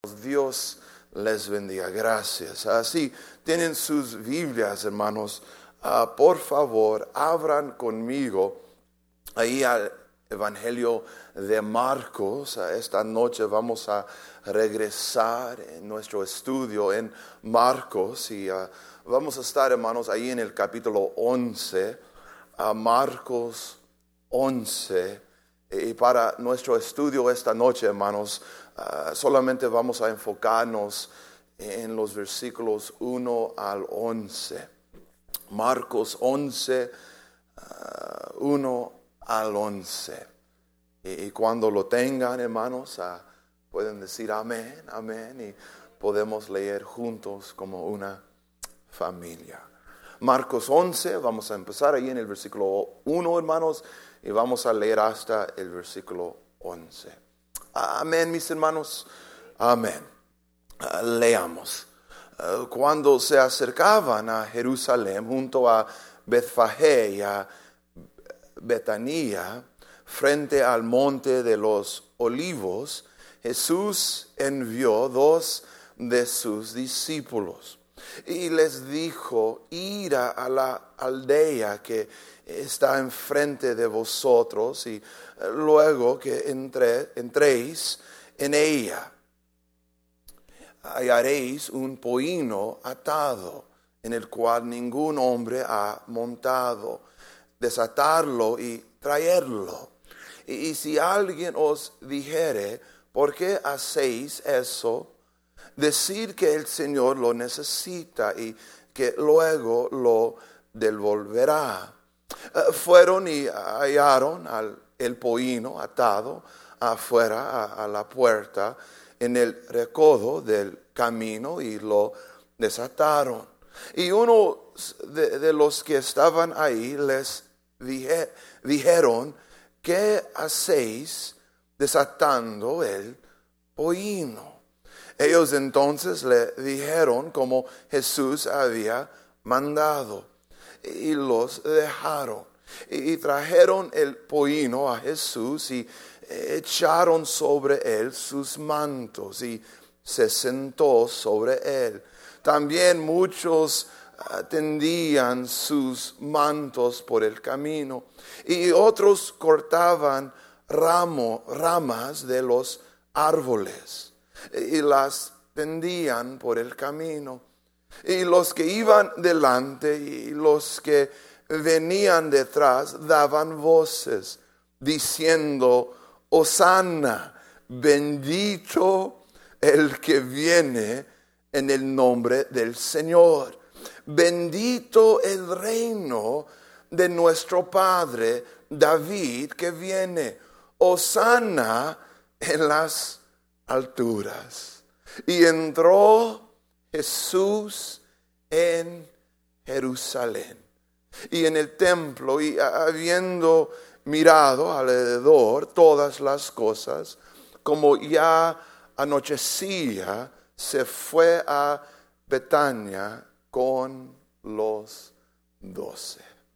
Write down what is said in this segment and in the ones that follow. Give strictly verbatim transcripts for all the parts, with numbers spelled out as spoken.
Dios les bendiga. Gracias. Así, tienen sus Biblias, hermanos. Uh, por favor, abran conmigo ahí al Evangelio de Marcos. Uh, esta noche vamos a regresar en nuestro estudio en Marcos y uh, vamos a estar, hermanos, ahí en el capítulo once, uh, Marcos once. Y para nuestro estudio esta noche, hermanos, uh, solamente vamos a enfocarnos en los versículos uno al once. Marcos once, uh, uno al once. Y, y cuando lo tengan, hermanos, uh, pueden decir amén, amén, y podemos leer juntos como una familia. Marcos once, vamos a empezar ahí en el versículo uno, hermanos, y vamos a leer hasta el versículo once. Amén, mis hermanos. Amén. Uh, leamos. Uh, cuando se acercaban a Jerusalén, junto a Betfagé y a Betania, frente al monte de los olivos, Jesús envió dos de sus discípulos y les dijo: id a la aldea que está enfrente de vosotros y luego que entre, entréis en ella, hallaréis un pollino atado en el cual ningún hombre ha montado. Desatarlo y traerlo. Y, y si alguien os dijere: ¿por qué hacéis eso? Decir que el Señor lo necesita y que luego lo devolverá. Uh, fueron y hallaron al, el pollino atado afuera a, a la puerta en el recodo del camino y lo desataron. Y uno de, de los que estaban ahí les dije, dijeron: ¿qué hacéis desatando el pollino? Ellos entonces le dijeron como Jesús había mandado, y los dejaron. Y trajeron el pollino a Jesús y echaron sobre él sus mantos y se sentó sobre él. También muchos tendían sus mantos por el camino y otros cortaban ramo, ramas de los árboles y las tendían por el camino. Y los que iban delante y los que venían detrás daban voces diciendo: Hosanna, bendito el que viene en el nombre del Señor. Bendito el reino de nuestro Padre David que viene. Hosanna en las alturas. Y entró Jesús en Jerusalén y en el templo, y habiendo mirado alrededor todas las cosas, como ya anochecía, se fue a Betania con los doce.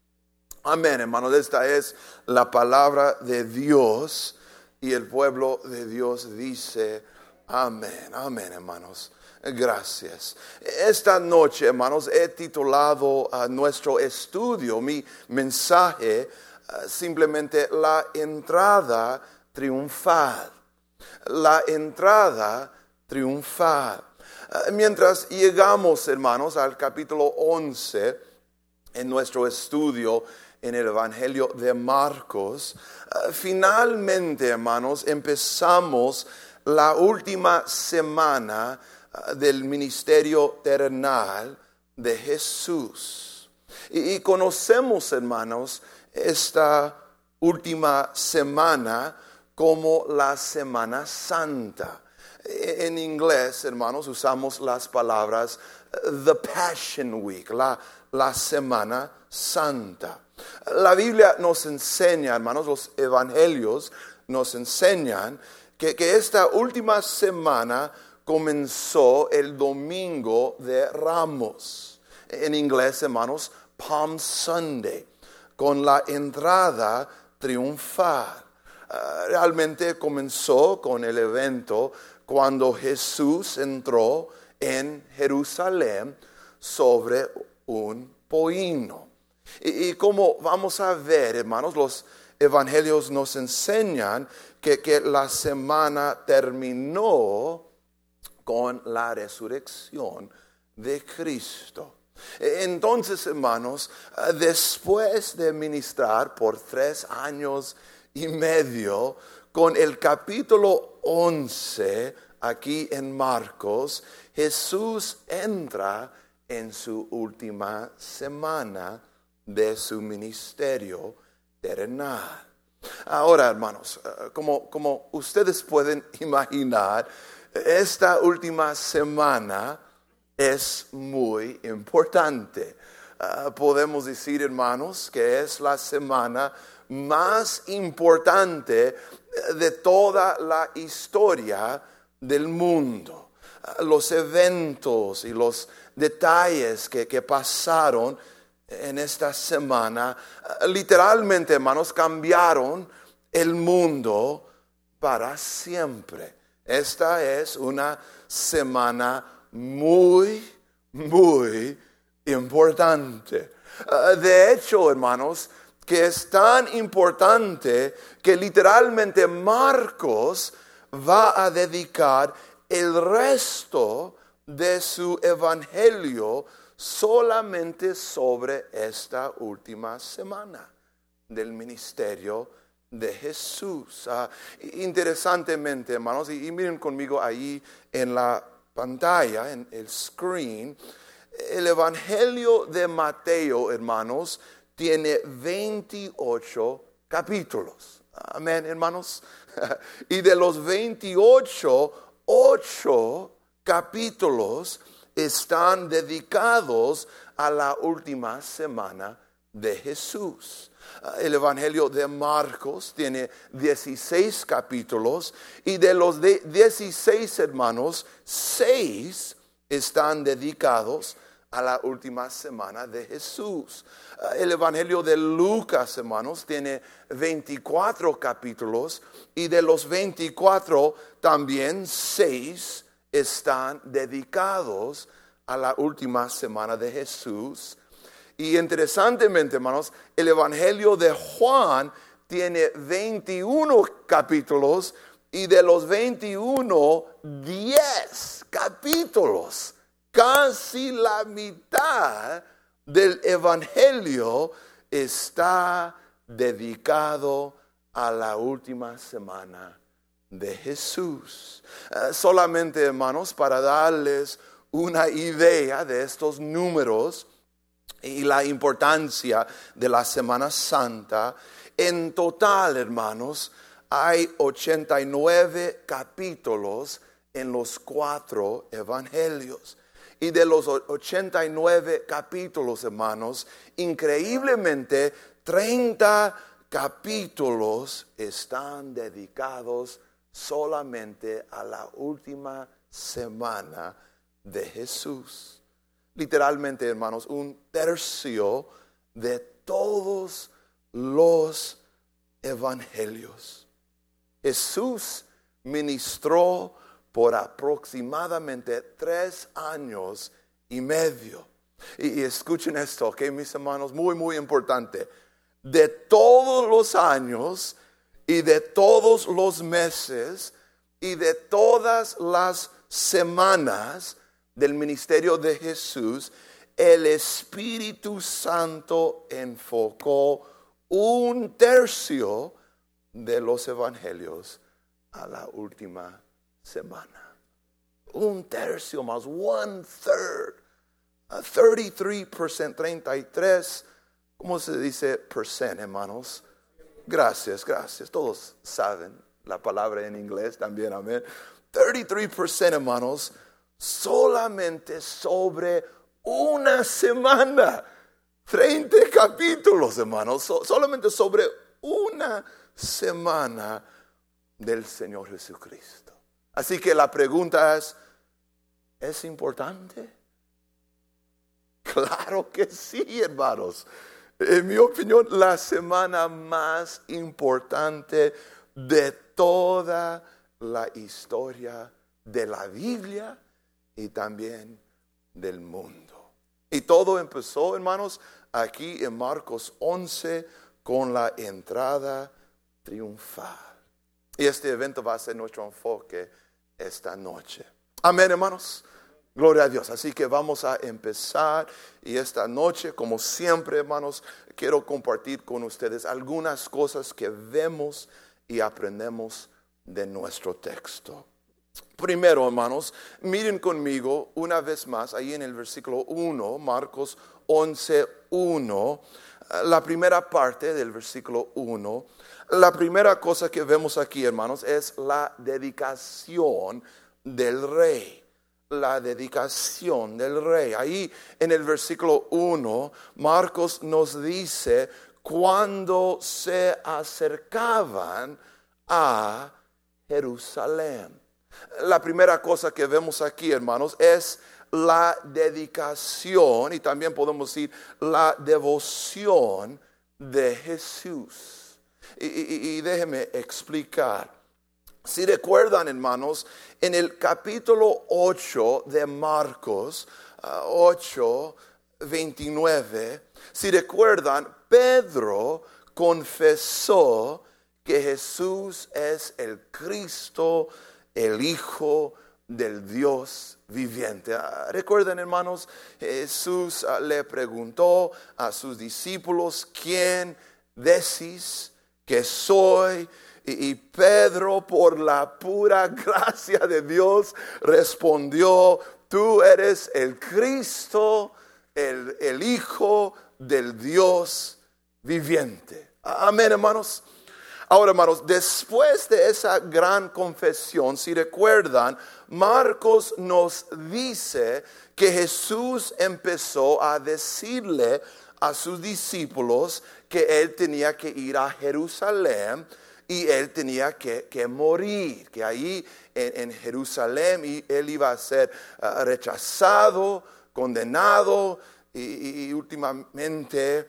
Amén, hermanos. Esta es la palabra de Dios y el pueblo de Dios dice amén. Amén, hermanos. Gracias. Esta noche, hermanos, he titulado a uh, nuestro estudio, mi mensaje, uh, simplemente la entrada triunfal. La entrada triunfal. Uh, mientras llegamos, hermanos, al capítulo once en nuestro estudio en el Evangelio de Marcos, uh, finalmente, hermanos, empezamos la última semana del ministerio terrenal de Jesús. Y, y conocemos, hermanos, esta última semana como la Semana Santa. En inglés, hermanos, usamos las palabras the Passion Week, la, la Semana Santa. La Biblia nos enseña, hermanos, los evangelios nos enseñan que, que esta última semana comenzó el domingo de Ramos. En inglés, hermanos, Palm Sunday, con la entrada triunfal. Uh, realmente comenzó con el evento cuando Jesús entró en Jerusalén sobre un pollino. Y, y como vamos a ver, hermanos, los evangelios nos enseñan que, que la semana terminó con la resurrección de Cristo. Entonces, hermanos, después de ministrar por tres años y medio, con el capítulo once aquí en Marcos, Jesús entra en su última semana de su ministerio terrenal. Ahora, hermanos, como, como ustedes pueden imaginar, esta última semana es muy importante. Uh, podemos decir, hermanos, que es la semana más importante de toda la historia del mundo. Uh, los eventos y los detalles que, que pasaron en esta semana, uh, literalmente, hermanos, cambiaron el mundo para siempre. Esta es una semana muy, muy importante. Uh, de hecho, hermanos, que es tan importante que literalmente Marcos va a dedicar el resto de su evangelio solamente sobre esta última semana del ministerio de Jesús. Uh, interesantemente, hermanos, y, y miren conmigo ahí en la pantalla, en el screen, el Evangelio de Mateo, hermanos, tiene veintiocho capítulos. Amén, hermanos. Y de los veintiocho, ocho capítulos están dedicados a la última semana de Jesús. El Evangelio de Marcos tiene dieciséis capítulos y de los de dieciséis, hermanos, seis están dedicados a la última semana de Jesús. El Evangelio de Lucas, hermanos, tiene veinticuatro capítulos y de los veinticuatro también seis están dedicados a la última semana de Jesús. Y interesantemente, hermanos, el Evangelio de Juan tiene veintiuno capítulos y de los veintiuno, diez capítulos. Casi la mitad del Evangelio está dedicado a la última semana de Jesús. Uh, solamente, hermanos, para darles una idea de estos números y la importancia de la Semana Santa, en total, hermanos, hay ochenta y nueve capítulos en los cuatro evangelios. Y de los ochenta y nueve capítulos, hermanos, increíblemente, treinta capítulos están dedicados solamente a la última semana de Jesús. Literalmente, hermanos, un tercio de todos los evangelios. Jesús ministró por aproximadamente tres años y medio. Y, y escuchen esto, ok, mis hermanos, muy, muy importante. De todos los años y de todos los meses y de todas las semanas del ministerio de Jesús, el Espíritu Santo enfocó un tercio de los evangelios a la última semana. Un tercio más, one third, uh, thirty-three percent, treinta y tres, ¿cómo se dice percent, hermanos? Gracias, gracias, todos saben la palabra en inglés también, amén. thirty-three percent, hermanos, solamente sobre una semana. treinta capítulos, hermanos, so, solamente sobre una semana del Señor Jesucristo. Así que la pregunta es, ¿es importante? Claro que sí, hermanos. En mi opinión, la semana más importante de toda la historia de la Biblia y también del mundo. Y todo empezó, hermanos, aquí en Marcos once con la entrada triunfal. Y este evento va a ser nuestro enfoque esta noche. Amén, hermanos. Gloria a Dios. Así que vamos a empezar. Y esta noche, como siempre, hermanos, quiero compartir con ustedes algunas cosas que vemos y aprendemos de nuestro texto. Primero, hermanos, miren conmigo una vez más ahí en el versículo uno, Marcos once, uno, la primera parte del versículo uno. La primera cosa que vemos aquí, hermanos, es la dedicación del rey. La dedicación del rey. Ahí en el versículo uno, Marcos nos dice cuando se acercaban a Jerusalén. La primera cosa que vemos aquí, hermanos, es la dedicación y también podemos decir la devoción de Jesús. Y, y, y déjenme explicar. Si recuerdan, hermanos, en el capítulo ocho de Marcos, uh, ocho, veintinueve, si recuerdan, Pedro confesó que Jesús es el Cristo, el Hijo del Dios viviente. Uh, recuerden, hermanos, Jesús uh, le preguntó a sus discípulos, ¿quién decís que soy? Y, y Pedro, por la pura gracia de Dios, respondió, tú eres el Cristo, el, el Hijo del Dios viviente. Amén, hermanos. Ahora, hermanos, después de esa gran confesión, si recuerdan, Marcos nos dice que Jesús empezó a decirle a sus discípulos que él tenía que ir a Jerusalén y él tenía que, que morir, que ahí en, en Jerusalén y él iba a ser uh, rechazado, condenado y, y últimamente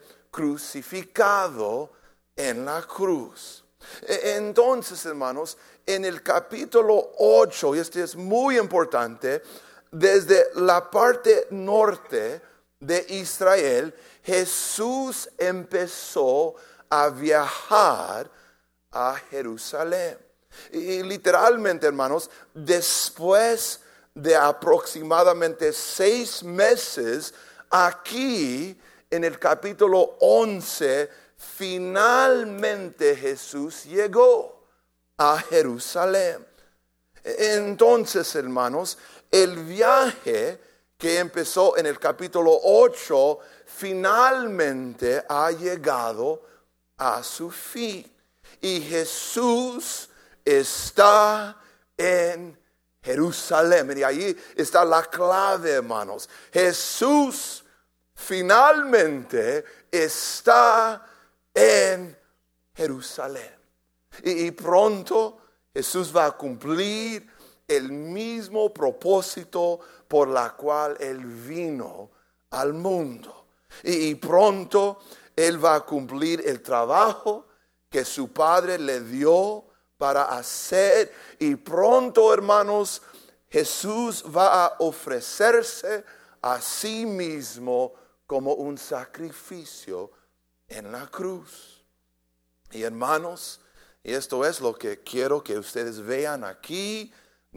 crucificado en la cruz. Entonces, hermanos, en el capítulo ocho, y este es muy importante, desde la parte norte de Israel, Jesús empezó a viajar a Jerusalén. Y literalmente, hermanos, después de aproximadamente seis meses, aquí en el capítulo once, finalmente Jesús llegó a Jerusalén. Entonces, hermanos, el viaje que empezó en el capítulo ocho, finalmente ha llegado a su fin. Y Jesús está en Jerusalén. Y ahí está la clave, hermanos. Jesús finalmente está en Jerusalén. Y, y pronto Jesús va a cumplir el mismo propósito por la cual Él vino al mundo. Y, y pronto Él va a cumplir el trabajo que su Padre le dio para hacer. Y pronto, hermanos, Jesús va a ofrecerse a sí mismo como un sacrificio en la cruz. Y hermanos, y esto es lo que quiero que ustedes vean aquí,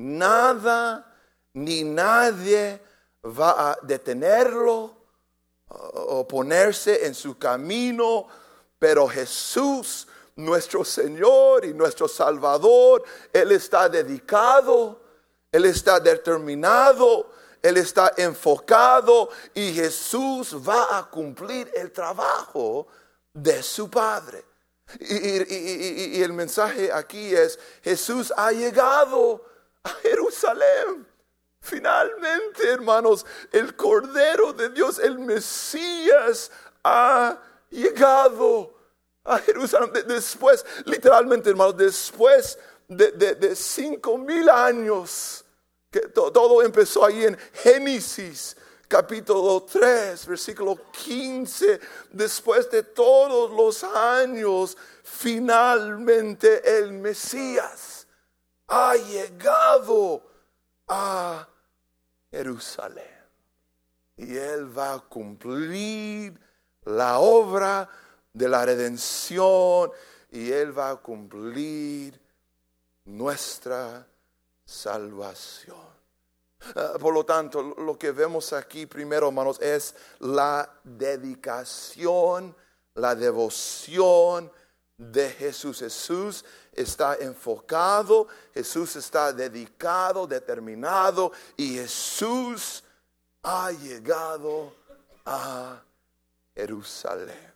nada ni nadie va a detenerlo o ponerse en su camino, pero Jesús, nuestro Señor y nuestro Salvador, Él está dedicado, Él está determinado, Él está enfocado y Jesús va a cumplir el trabajo de su Padre. Y, y, y, y el mensaje aquí es, Jesús ha llegado a Jerusalén. Finalmente, hermanos, el Cordero de Dios, el Mesías, ha llegado a Jerusalén. Después, literalmente, hermanos, después de, de, de cinco mil años, que to, todo empezó ahí en Génesis, capítulo tres, versículo quince. Después de todos los años, finalmente el Mesías ha llegado a Jerusalén. Y Él va a cumplir la obra de la redención. Y Él va a cumplir nuestra salvación. Uh, por lo tanto, lo que vemos aquí primero, hermanos, es la dedicación, la devoción de Jesús. Jesús está enfocado, Jesús está dedicado, determinado, y Jesús ha llegado a Jerusalén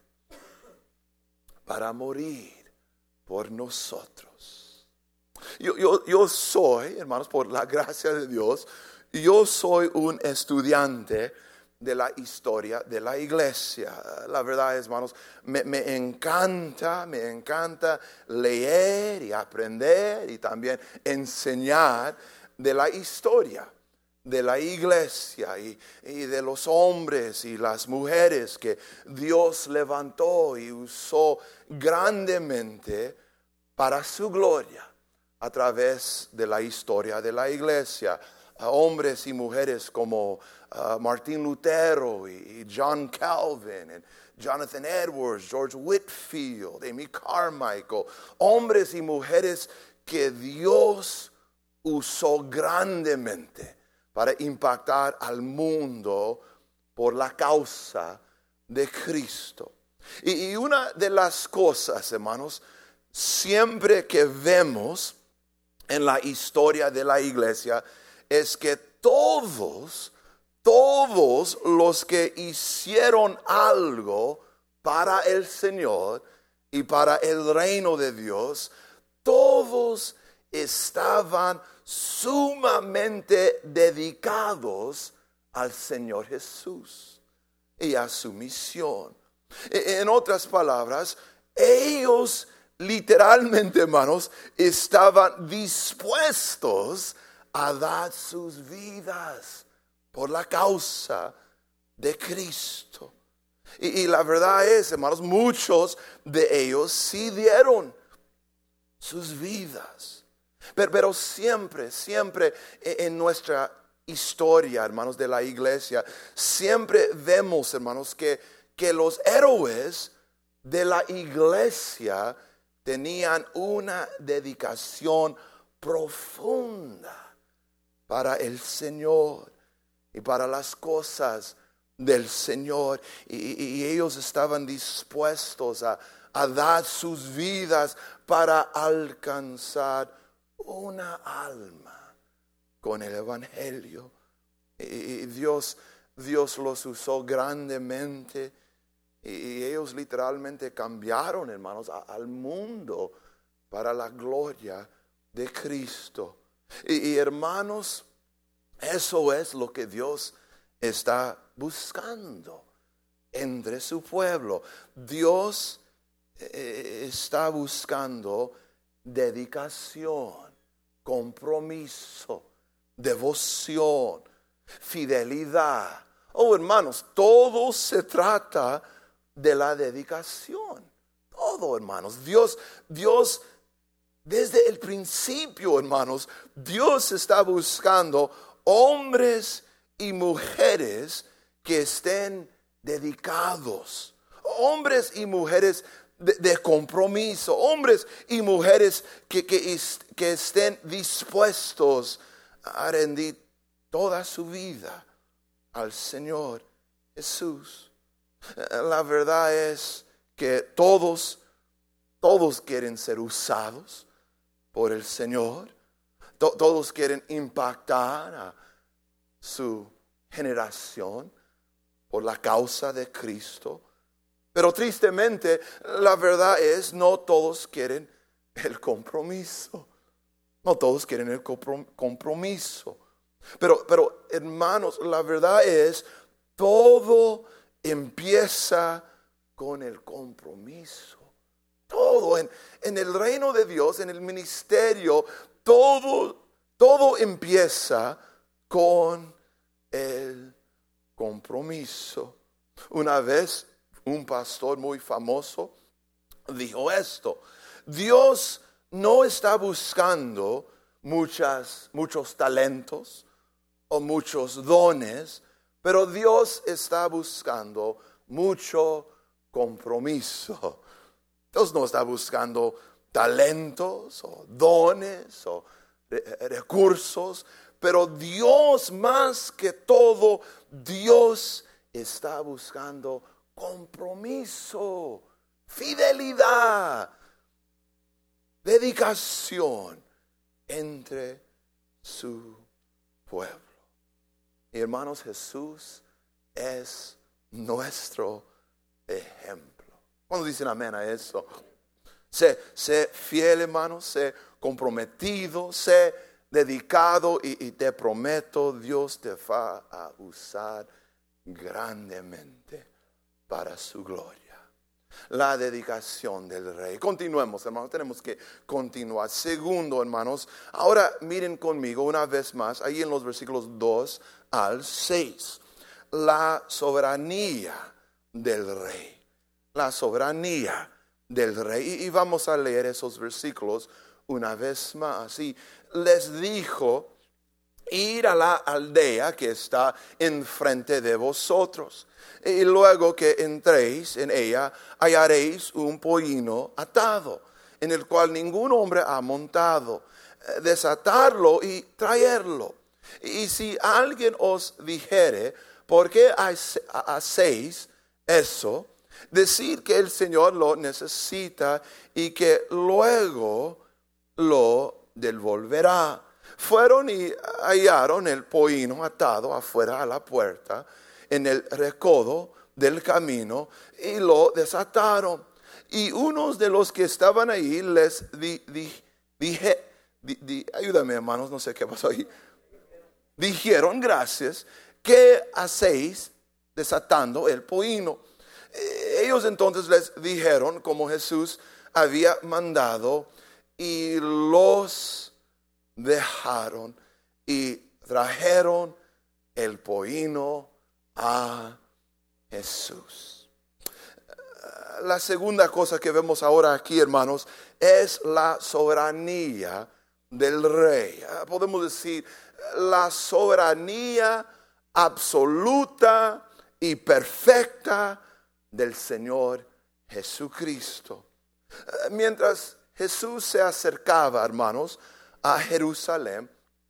para morir por nosotros. Yo, yo, yo soy, hermanos, por la gracia de Dios, yo soy un estudiante de la historia de la iglesia. La verdad es, hermanos, me, me encanta, me encanta leer y aprender y también enseñar de la historia de la iglesia y, y de los hombres y las mujeres que Dios levantó y usó grandemente para su gloria a través de la historia de la iglesia. Uh, hombres y mujeres como uh, Martín Lutero y, y John Calvin, and Jonathan Edwards, George Whitefield, Amy Carmichael, hombres y mujeres que Dios usó grandemente para impactar al mundo por la causa de Cristo. Y, y una de las cosas, hermanos, siempre que vemos en la historia de la iglesia, es que todos, todos los que hicieron algo para el Señor y para el reino de Dios, todos estaban sumamente dedicados al Señor Jesús y a su misión. En otras palabras, ellos literalmente, hermanos, estaban dispuestos a dar sus vidas por la causa de Cristo. Y, y la verdad es, hermanos, muchos de ellos sí dieron sus vidas. Pero, pero siempre, siempre en nuestra historia, hermanos, de la iglesia, siempre vemos, hermanos, que, que los héroes de la iglesia tenían una dedicación profunda para el Señor y para las cosas del Señor. Y, y ellos estaban dispuestos a, a dar sus vidas para alcanzar una alma con el Evangelio. Y, y Dios, Dios los usó grandemente. Y, y ellos literalmente cambiaron, hermanos, a, al mundo para la gloria de Cristo. Y, y hermanos, eso es lo que Dios está buscando entre su pueblo. Dios eh, está buscando dedicación, compromiso, devoción, fidelidad. Oh, hermanos, todo se trata de la dedicación. Todo, hermanos. Dios, Dios Desde el principio, hermanos, Dios está buscando hombres y mujeres que estén dedicados, hombres y mujeres de, de compromiso, hombres y mujeres que, que, que estén dispuestos a rendir toda su vida al Señor Jesús. La verdad es que todos, todos quieren ser usados por el Señor. Todos quieren impactar a su generación por la causa de Cristo. Pero tristemente, la verdad es, no todos quieren el compromiso. No todos quieren el compromiso. Pero, pero hermanos, la verdad es, todo empieza con el compromiso. Todo en, en el reino de Dios, en el ministerio, todo, todo empieza con el compromiso. Una vez un pastor muy famoso dijo esto: Dios no está buscando muchas, muchos talentos o muchos dones, pero Dios está buscando mucho compromiso. Dios no está buscando talentos o dones o re- recursos, pero Dios más que todo, Dios está buscando compromiso, fidelidad, dedicación entre su pueblo. Y hermanos, Jesús es nuestro ejemplo. ¿Cuándo dicen amén a eso? Sé, sé fiel, hermanos, sé comprometido, sé dedicado y, y te prometo, Dios te va a usar grandemente para su gloria. La dedicación del rey. Continuemos, hermanos, tenemos que continuar. Segundo, hermanos, ahora miren conmigo una vez más, ahí en los versículos dos al seis. La soberanía del rey. La soberanía del rey. Y, y vamos a leer esos versículos una vez más. Y les dijo: ir a la aldea que está enfrente de vosotros, y luego que entréis en ella, hallaréis un pollino atado, en el cual ningún hombre ha montado. Desatarlo y traerlo. Y si alguien os dijere: ¿por qué hacéis eso? Decid que el Señor lo necesita y que luego lo devolverá. Fueron y hallaron el pollino atado afuera a la puerta, en el recodo del camino, y lo desataron. Y unos de los que estaban ahí les di, di, dije, di, di, ayúdame, hermanos, no sé qué pasó ahí. Dijeron: gracias, ¿qué hacéis desatando el pollino? Ellos entonces les dijeron como Jesús había mandado, y los dejaron y trajeron el pollino a Jesús. La segunda cosa que vemos ahora aquí, hermanos, es la soberanía del rey. Podemos decir la soberanía absoluta y perfecta del Señor Jesucristo. Mientras Jesús se acercaba, hermanos, a Jerusalén,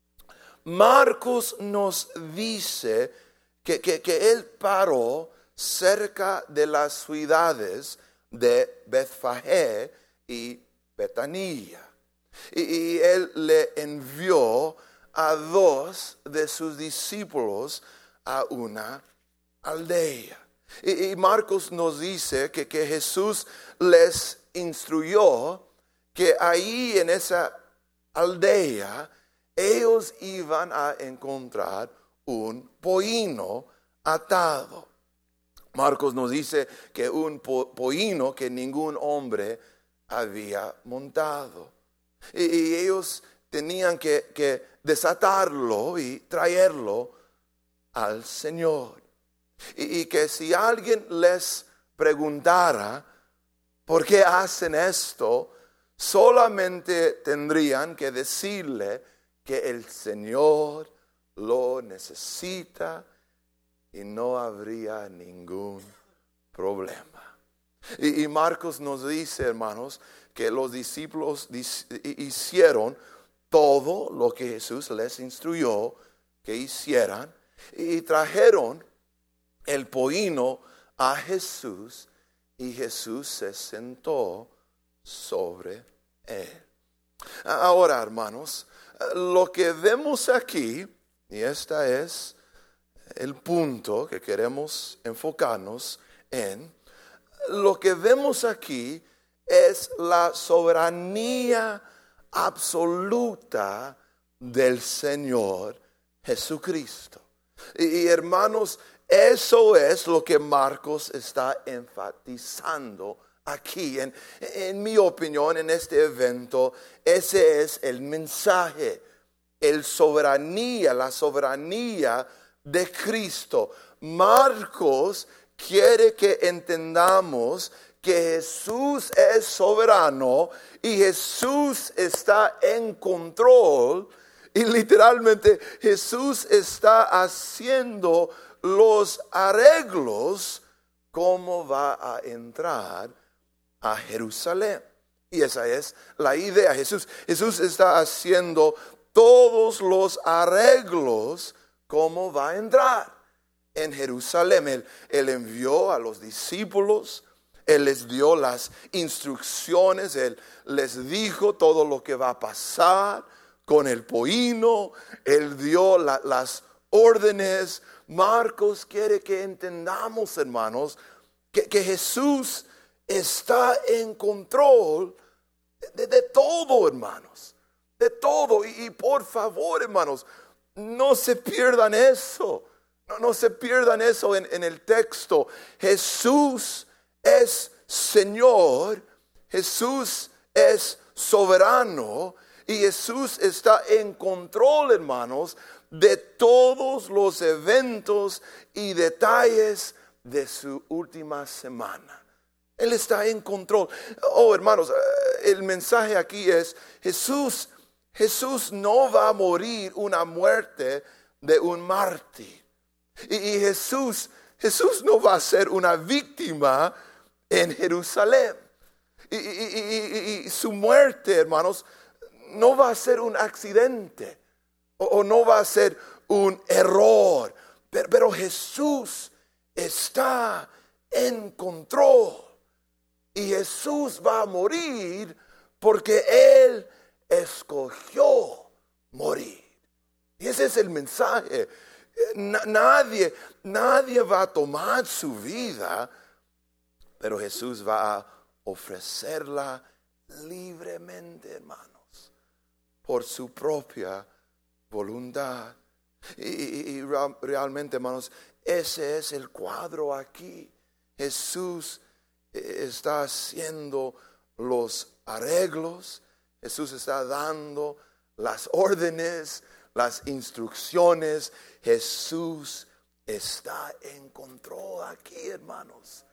Marcos nos dice que, que, que él paró cerca de las ciudades de Betfagé y Betania. Y, y él le envió a dos de sus discípulos a una aldea. Y, y Marcos nos dice que, que Jesús les instruyó que ahí en esa aldea ellos iban a encontrar un pollino atado. Marcos nos dice que un po- pollino que ningún hombre había montado. Y, y ellos tenían que, que desatarlo y traerlo al Señor. Y, y que si alguien les preguntara por qué hacen esto, solamente tendrían que decirle que el Señor lo necesita y no habría ningún problema. Y, y Marcos nos dice, hermanos, que los discípulos hicieron todo lo que Jesús les instruyó que hicieran y trajeron el pollino a Jesús, y Jesús se sentó sobre él. Ahora, hermanos, lo que vemos aquí, y este es el punto que queremos enfocarnos en, lo que vemos aquí es la soberanía absoluta del Señor Jesucristo. Y, y hermanos, eso es lo que Marcos está enfatizando aquí. En, en mi opinión, en este evento, ese es el mensaje, el soberanía, la soberanía de Cristo. Marcos quiere que entendamos que Jesús es soberano y Jesús está en control. Y literalmente Jesús está haciendo los arreglos cómo va a entrar a Jerusalén. Y esa es la idea. Jesús, Jesús está haciendo todos los arreglos cómo va a entrar en Jerusalén. Él, él envió a los discípulos, Él les dio las instrucciones, Él les dijo todo lo que va a pasar con el pollino, Él dio la, las órdenes. Marcos quiere que entendamos, hermanos, que, que Jesús está en control de, de todo, hermanos, de todo. Y, y por favor, hermanos, no se pierdan eso, no, no se pierdan eso en, en el texto. Jesús es Señor, Jesús es soberano y Jesús está en control, hermanos, de todos los eventos y detalles de su última semana. Él está en control. Oh, hermanos, el mensaje aquí es, Jesús, Jesús no va a morir una muerte de un mártir. Y, y Jesús, Jesús no va a ser una víctima en Jerusalén. Y, y, y, y, y su muerte, hermanos, no va a ser un accidente. O, o no va a ser un error. Pero, pero Jesús está en control. Y Jesús va a morir porque Él escogió morir. Y ese es el mensaje. Nadie, nadie va a tomar su vida, pero Jesús va a ofrecerla libremente, hermanos, por su propia voluntad. Y, y, y realmente, hermanos, ese es el cuadro aquí. Jesús está haciendo los arreglos, Jesús está dando las órdenes, las instrucciones. Jesús está en control aquí, hermanos.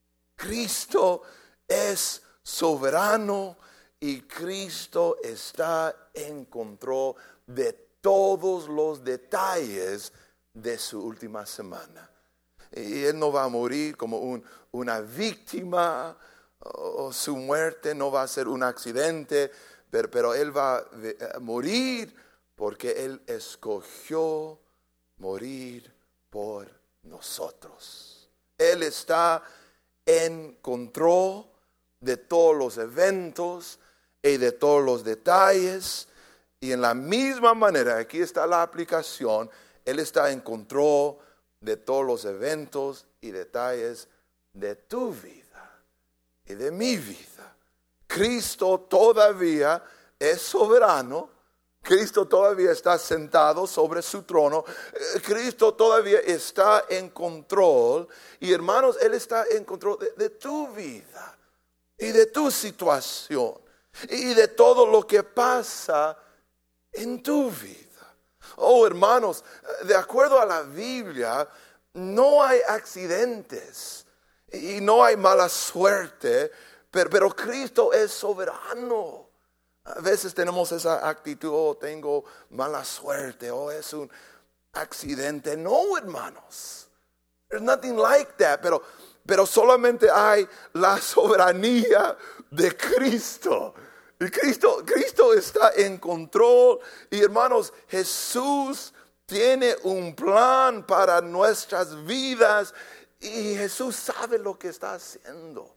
Cristo es soberano y Cristo está en control de todos los detalles de su última semana. Y Él no va a morir como un, una víctima, o su muerte no va a ser un accidente, pero, pero Él va a morir porque Él escogió morir por nosotros. Él está en control de todos los eventos y de todos los detalles. Y en la misma manera, aquí está la aplicación, Él está en control de todos los eventos y detalles de tu vida y de mi vida. Cristo todavía es soberano. Cristo todavía está sentado sobre su trono. Cristo todavía está en control. Y hermanos, Él está en control de, de tu vida y de tu situación y de todo lo que pasa en tu vida. Oh, hermanos, de acuerdo a la Biblia, no hay accidentes y no hay mala suerte, pero, pero Cristo es soberano. A veces tenemos esa actitud, oh, tengo mala suerte, oh, es un accidente. No, hermanos, there's nothing like that, pero, pero solamente hay la soberanía de Cristo. Y Cristo, Cristo está en control. Y hermanos, Jesús tiene un plan para nuestras vidas. Y Jesús sabe lo que está haciendo.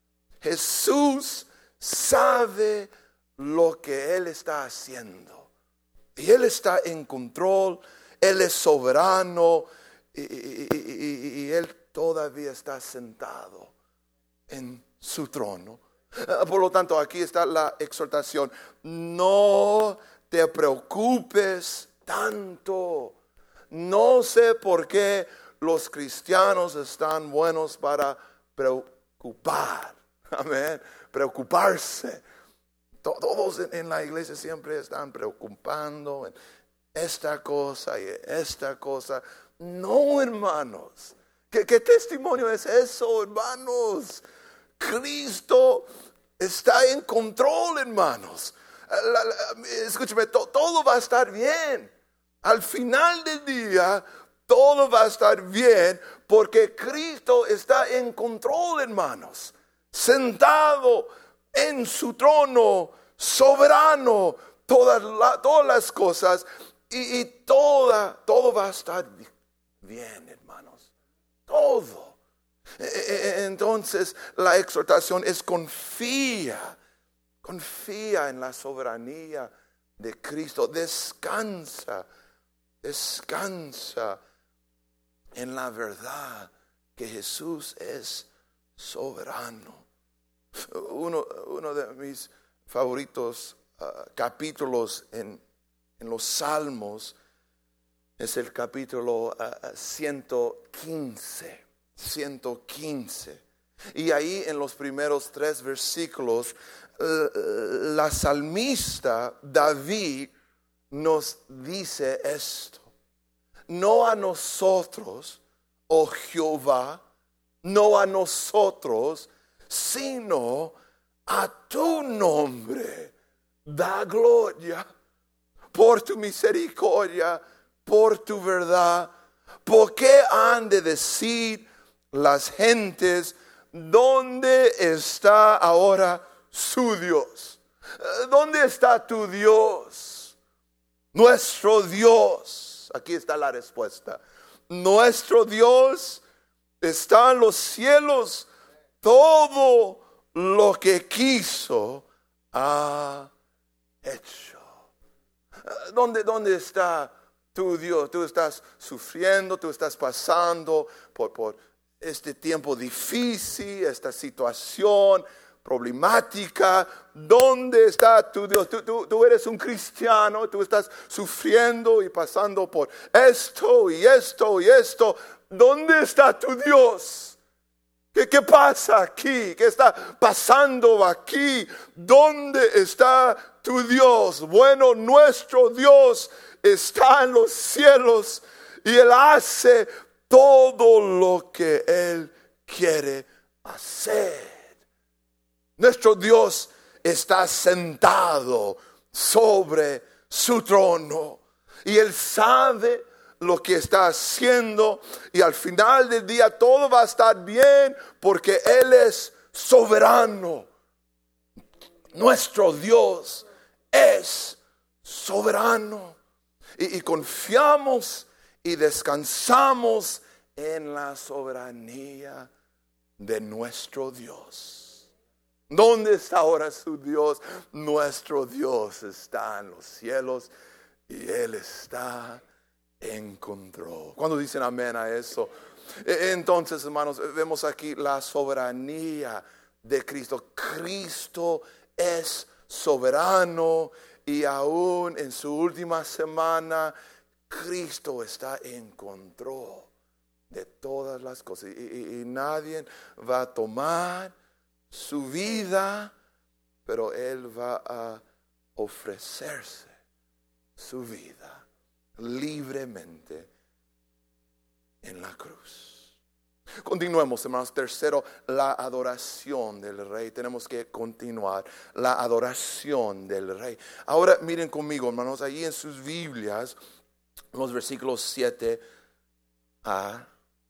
Jesús sabe lo que Él está haciendo. Y Él está en control. Él es soberano. Y, y, y, y Él todavía está sentado en su trono. Por lo tanto, aquí está la exhortación. No te preocupes tanto. No sé por qué los cristianos están buenos para preocupar. Amén. Preocuparse. Todos en la iglesia siempre están preocupando en esta cosa y esta cosa. No, hermanos. ¿Qué, qué testimonio es eso, hermanos? Cristo está en control, hermanos. La, la, escúcheme, to, todo va a estar bien. Al final del día, todo va a estar bien porque Cristo está en control, hermanos. Sentado en su trono, soberano, todas, la, todas las cosas y, y toda, todo va a estar bien, hermanos. Todo. Entonces, la exhortación es confía. Confía en la soberanía de Cristo. Descansa, descansa en la verdad que Jesús es soberano. Uno, uno de mis favoritos uh, capítulos en, en los Salmos es el capítulo uh, ciento quince. ciento quince. Y ahí en los primeros tres versículos, la salmista David nos dice esto: no a nosotros, oh Jehová, no a nosotros, sino a tu nombre da gloria, por tu misericordia, por tu verdad. ¿Por qué han de decir las gentes, ¿dónde está ahora su Dios? ¿Dónde está tu Dios? Nuestro Dios. Aquí está la respuesta. Nuestro Dios está en los cielos. Todo lo que quiso ha hecho. ¿Dónde, dónde está tu Dios? Tú estás sufriendo, tú estás pasando por, por este tiempo difícil, esta situación problemática. ¿Dónde está tu Dios? Tú, tú, tú eres un cristiano, tú estás sufriendo y pasando por esto y esto y esto. ¿Dónde está tu Dios? ¿Qué, qué pasa aquí? ¿Qué está pasando aquí? ¿Dónde está tu Dios? Bueno, nuestro Dios está en los cielos y Él hace todo lo que Él quiere hacer. Nuestro Dios está sentado sobre su trono y Él sabe lo que está haciendo, y al final del día todo va a estar bien porque Él es soberano. Nuestro Dios es soberano y, y confiamos y descansamos en la soberanía de nuestro Dios. ¿Dónde está ahora su Dios? Nuestro Dios está en los cielos y Él está en control. ¿Cuándo dicen amén a eso? Entonces, hermanos, vemos aquí la soberanía de Cristo. Cristo es soberano y aún en su última semana, Cristo está en control de todas las cosas. Y, y, y nadie va a tomar su vida, pero Él va a ofrecerse su vida libremente en la cruz. Continuemos, hermanos. Tercero, la adoración del Rey. Tenemos que continuar la adoración del Rey. Ahora miren conmigo, hermanos, allí en sus Biblias, los versículos siete a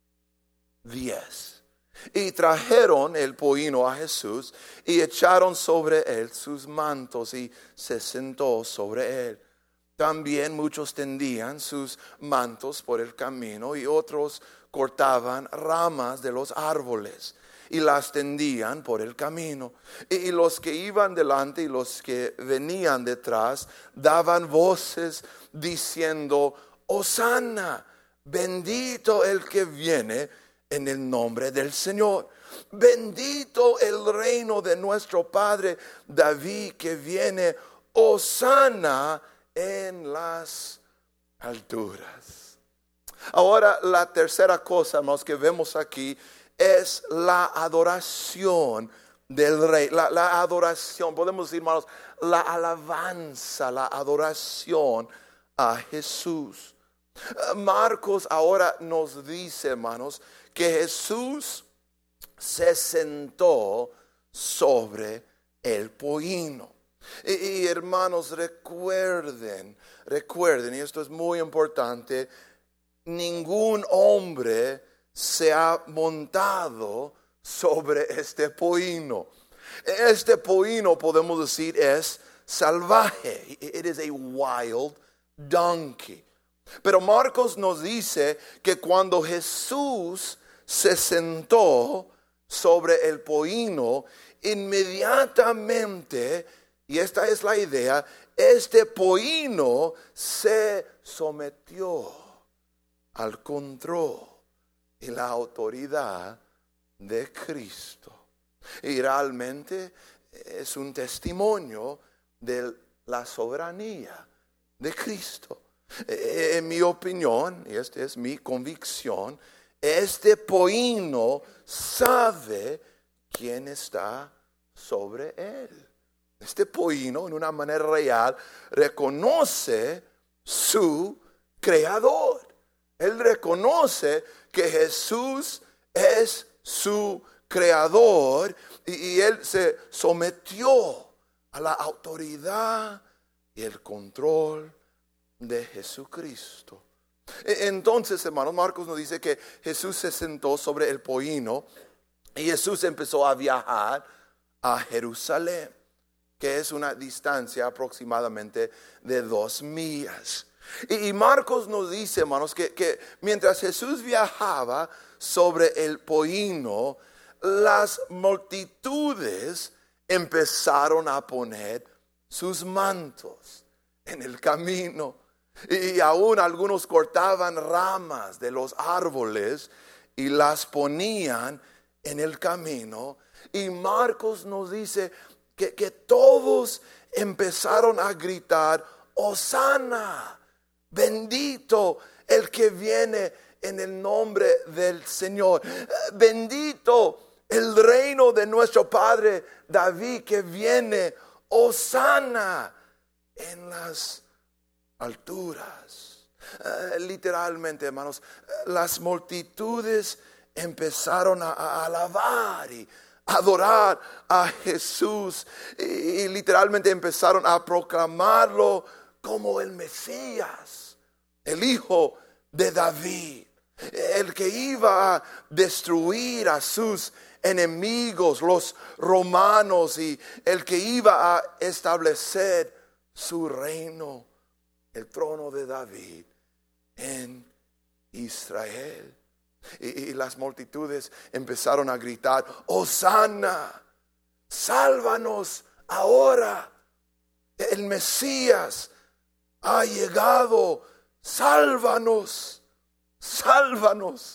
diez. Y trajeron el pollino a Jesús y echaron sobre él sus mantos y se sentó sobre él. También muchos tendían sus mantos por el camino y otros cortaban ramas de los árboles y las tendían por el camino. Y los que iban delante y los que venían detrás daban voces diciendo: Hosanna, bendito el que viene en el nombre del Señor. Bendito el reino de nuestro Padre David que viene. Hosanna en las alturas. Ahora, la tercera cosa, hermanos, que vemos aquí es la adoración del Rey. La, la adoración, podemos decir, hermanos, la alabanza, la adoración a Jesús. Marcos ahora nos dice, hermanos, que Jesús se sentó sobre el pollino. Y, y hermanos, recuerden, recuerden, y esto es muy importante, ningún hombre se ha montado sobre este pollino. Este pollino, podemos decir, es salvaje. It is a wild donkey. Pero Marcos nos dice que cuando Jesús se sentó sobre el pollino, inmediatamente, y esta es la idea, este pollino se sometió al control y la autoridad de Cristo. Y realmente es un testimonio de la soberanía de Cristo. En mi opinión, y esta es mi convicción, este pollino sabe quién está sobre él. Este pollino, en una manera real, reconoce su creador. Él reconoce que Jesús es su creador y, y él se sometió a la autoridad y el control de Jesucristo. Entonces, hermanos, Marcos nos dice que Jesús se sentó sobre el pollino y Jesús empezó a viajar a Jerusalén, que es una distancia aproximadamente de dos millas. Y, y Marcos nos dice, hermanos, que, que mientras Jesús viajaba sobre el pollino, las multitudes empezaron a poner sus mantos en el camino. Y aún algunos cortaban ramas de los árboles y las ponían en el camino. Y Marcos nos dice que, que todos empezaron a gritar: Hosana, bendito el que viene en el nombre del Señor. Bendito el reino de nuestro Padre David que viene. Hosana en las alturas. Uh, literalmente, hermanos, las multitudes empezaron a, a alabar y adorar a Jesús y, y literalmente empezaron a proclamarlo como el Mesías, el Hijo de David, el que iba a destruir a sus enemigos, los romanos, y el que iba a establecer su reino, el trono de David en Israel. Y, y las multitudes empezaron a gritar: Hosana, sálvanos ahora, el Mesías ha llegado, sálvanos, sálvanos.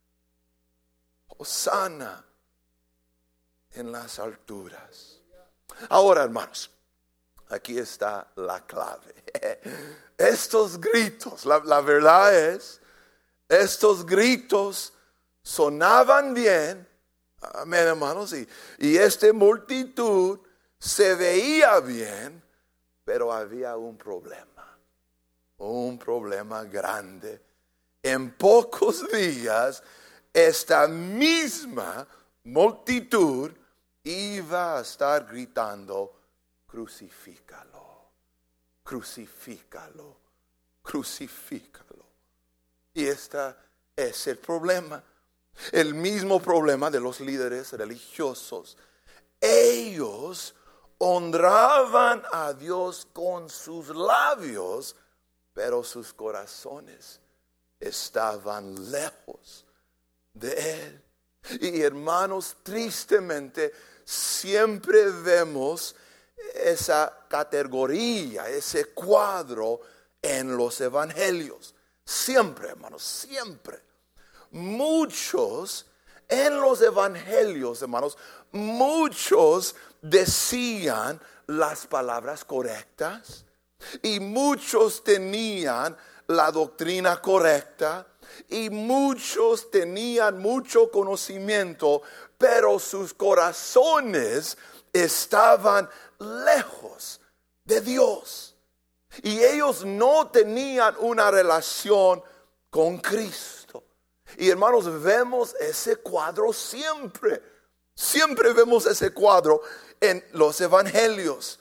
Hosana en las alturas. Ahora, hermanos, aquí está la clave. Estos gritos, la, la verdad es, estos gritos sonaban bien, amén, hermanos, y, y esta multitud se veía bien, pero había un problema, un problema grande. En pocos días, esta misma multitud iba a estar gritando: crucifícalo, crucifícalo, crucifícalo. Y este es el problema, el mismo problema de los líderes religiosos. Ellos honraban a Dios con sus labios, pero sus corazones estaban lejos de Él. Y hermanos, tristemente siempre vemos esa categoría, ese cuadro en los evangelios. Siempre, hermanos, siempre. Muchos en los evangelios, hermanos, muchos decían las palabras correctas y muchos tenían la doctrina correcta y muchos tenían mucho conocimiento, pero sus corazones estaban lejos de Dios. Y ellos no tenían una relación con Cristo. Y hermanos, vemos ese cuadro siempre. Siempre vemos ese cuadro en los evangelios.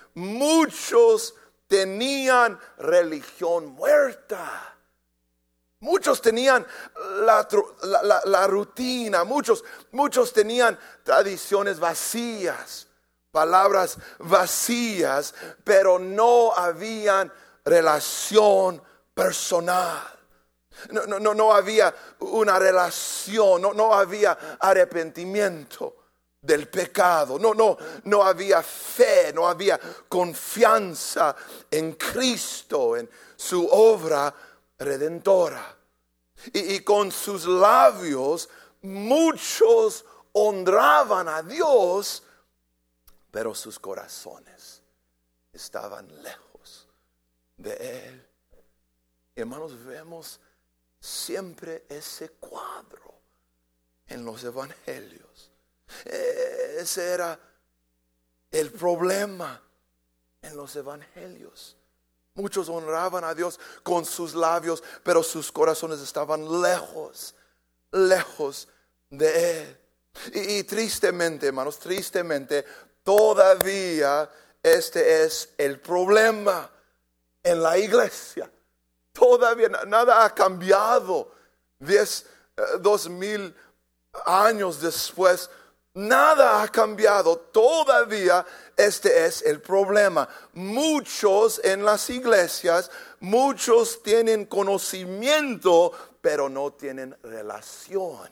Muchos tenían religión muerta. Muchos tenían la, la, la, la rutina. Muchos, muchos tenían tradiciones vacías, palabras vacías, pero no habían relación personal. No, no, no, no había una relación, no, no había arrepentimiento del pecado, no, no, no había fe, no había confianza en Cristo, en su obra redentora. Y, y con sus labios muchos honraban a Dios, pero sus corazones estaban lejos de Él. Hermanos, vemos siempre ese cuadro en los evangelios. Ese era el problema en los evangelios. Muchos honraban a Dios con sus labios, pero sus corazones estaban lejos, lejos de Él. Y, y tristemente, hermanos, tristemente, todavía este es el problema en la iglesia. Todavía nada ha cambiado. Diez, dos mil años después, nada ha cambiado. Todavía este es el problema. Muchos en las iglesias, muchos tienen conocimiento, pero no tienen relación.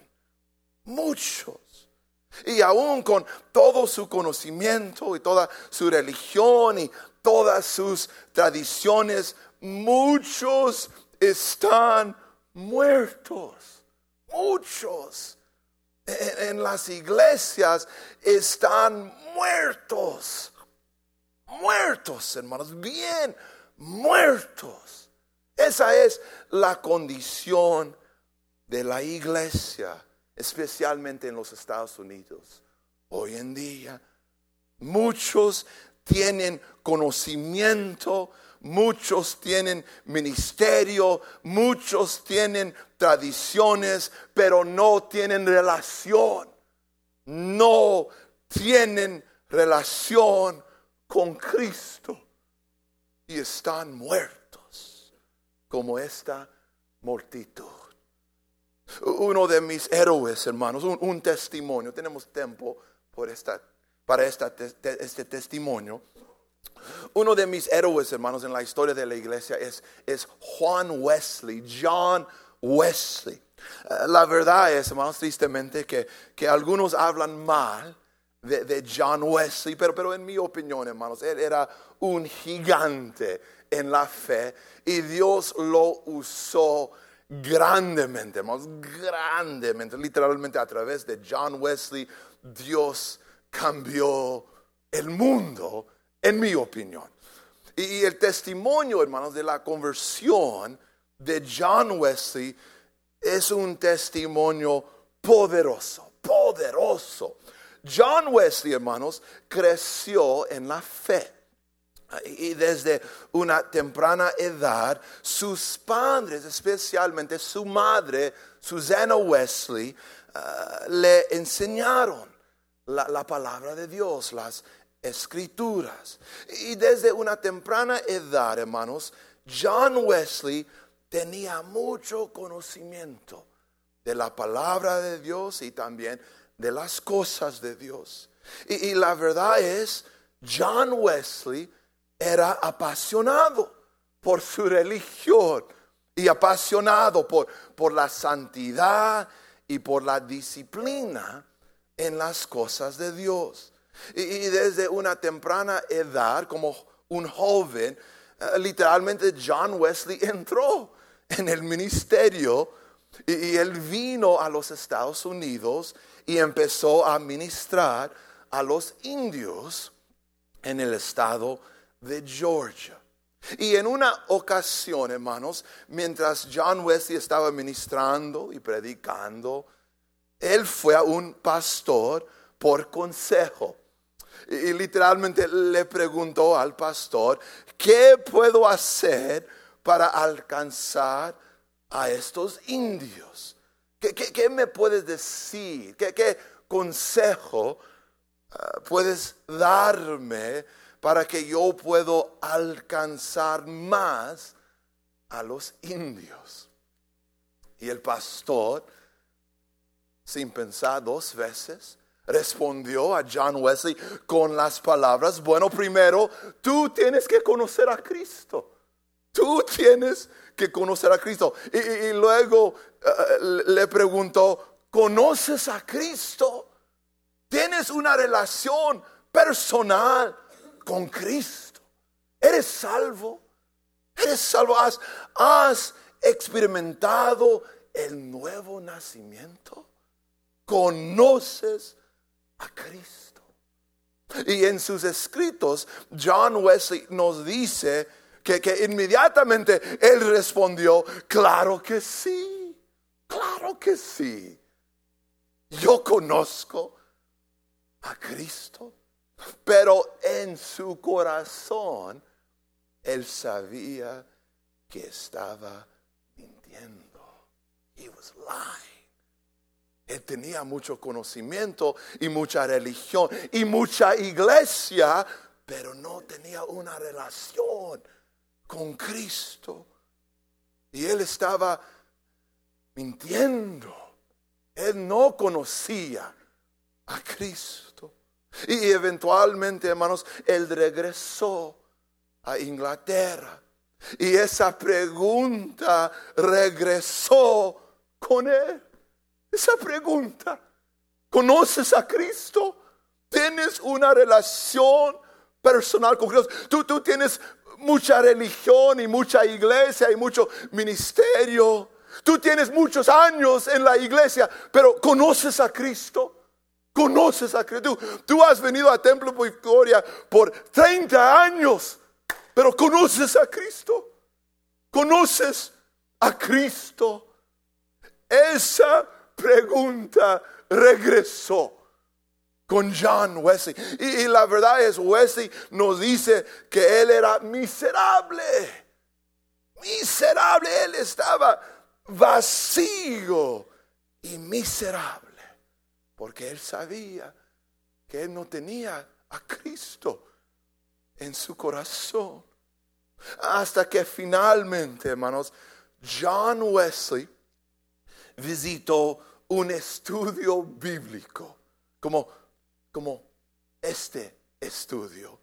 Muchos. Y aún con todo su conocimiento y toda su religión y todas sus tradiciones, muchos están muertos. Muchos en, en las iglesias están muertos. Muertos, hermanos, bien muertos. Esa es la condición de la iglesia, especialmente en los Estados Unidos. Hoy en día, muchos tienen conocimiento, muchos tienen ministerio, muchos tienen tradiciones, pero no tienen relación. No tienen relación con Cristo y están muertos como esta multitud. Uno de mis héroes, hermanos, un, un testimonio. Tenemos tiempo por esta, para esta, te, este testimonio. Uno de mis héroes, hermanos, en la historia de la iglesia es, es Juan Wesley, John Wesley. Uh, la verdad es, hermanos, tristemente que, que algunos hablan mal de, de John Wesley, pero, pero en mi opinión, hermanos, él era un gigante en la fe y Dios lo usó grandemente, hermanos, grandemente, literalmente a través de John Wesley, Dios cambió el mundo, en mi opinión. Y, y el testimonio, hermanos, de la conversión de John Wesley es un testimonio poderoso, poderoso. John Wesley, hermanos, creció en la fe. Y desde una temprana edad, sus padres, especialmente su madre, Susanna Wesley, uh, le enseñaron la, la palabra de Dios, las escrituras. Y desde una temprana edad, hermanos, John Wesley tenía mucho conocimiento de la palabra de Dios y también de las cosas de Dios. Y, y la verdad es, John Wesley era apasionado por su religión y apasionado por, por la santidad y por la disciplina en las cosas de Dios. Y, y desde una temprana edad, como un joven, uh, literalmente John Wesley entró en el ministerio y, y él vino a los Estados Unidos y empezó a ministrar a los indios en el estado de Georgia. Y en una ocasión, hermanos, mientras John Wesley estaba ministrando y predicando, él fue a un pastor por consejo. Y, y literalmente le preguntó al pastor, ¿qué puedo hacer para alcanzar a estos indios? ¿Qué, qué, qué me puedes decir? ¿Qué, qué consejo uh, puedes darme para que yo pueda alcanzar más a los indios? Y el pastor, sin pensar dos veces, respondió a John Wesley con las palabras: bueno, primero, tú tienes que conocer a Cristo. Tú tienes que conocer a Cristo. Y, y, y luego uh, le preguntó: ¿conoces a Cristo? ¿Tienes una relación personal con Cristo? ¿Eres salvo? ¿Eres salvo? ¿Has, has experimentado el nuevo nacimiento? ¿Conoces a Cristo? Y en sus escritos, John Wesley nos dice que, que inmediatamente él respondió: claro que sí, claro que sí. Yo conozco a Cristo. Pero en su corazón, él sabía que estaba mintiendo. He was lying. Él tenía mucho conocimiento y mucha religión y mucha iglesia, pero no tenía una relación con Cristo. Y él estaba mintiendo. Él no conocía a Cristo. Y eventualmente, hermanos, él regresó a Inglaterra. Y esa pregunta regresó con él. Esa pregunta: ¿conoces a Cristo? ¿Tienes una relación personal con Cristo? Tú, tú tienes mucha religión y mucha iglesia y mucho ministerio. Tú tienes muchos años en la iglesia, pero ¿conoces a Cristo? ¿Conoces a Cristo? Tú, tú has venido a Templo Victoria por treinta años, pero ¿conoces a Cristo? ¿Conoces a Cristo? Esa pregunta regresó con John Wesley. Y, y la verdad es, Wesley nos dice que él era miserable. Miserable. Él estaba vacío y miserable. Porque él sabía que él no tenía a Cristo en su corazón. Hasta que finalmente, hermanos, John Wesley visitó un estudio bíblico, como, como este estudio,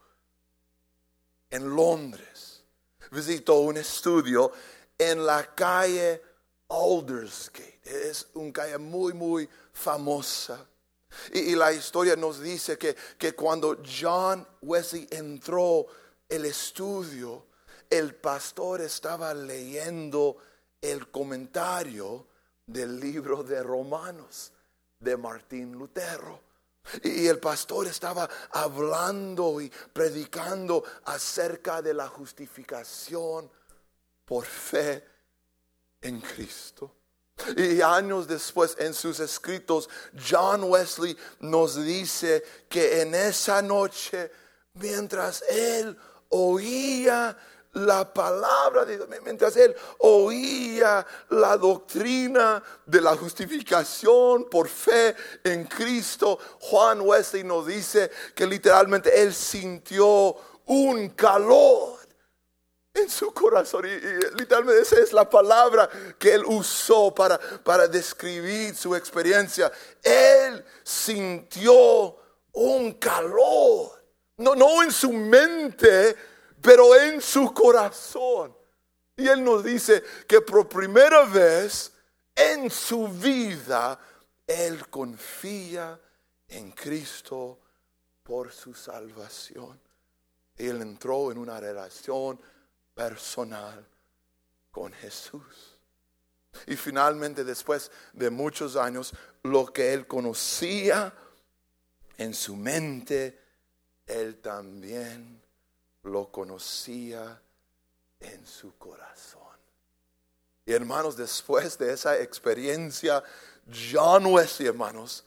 en Londres. Visitó un estudio en la calle Aldersgate. Es una calle muy, muy famosa. Y, y la historia nos dice que, que cuando John Wesley entró el estudio, el pastor estaba leyendo el comentario del libro de Romanos de Martín Lutero. Y el pastor estaba hablando y predicando acerca de la justificación por fe en Cristo. Y años después, en sus escritos, John Wesley nos dice que en esa noche, mientras él oía la palabra de Dios, mientras él oía la doctrina de la justificación por fe en Cristo, John Wesley nos dice que literalmente él sintió un calor en su corazón. Y, y literalmente esa es la palabra que él usó para, para describir su experiencia. Él sintió un calor, no, no en su mente, pero en su corazón. Y él nos dice que por primera vez en su vida, él confía en Cristo por su salvación. Él entró en una relación personal con Jesús. Y finalmente, después de muchos años, lo que él conocía en su mente, él también lo conocía en su corazón. Y hermanos, después de esa experiencia, John Wesley, hermanos,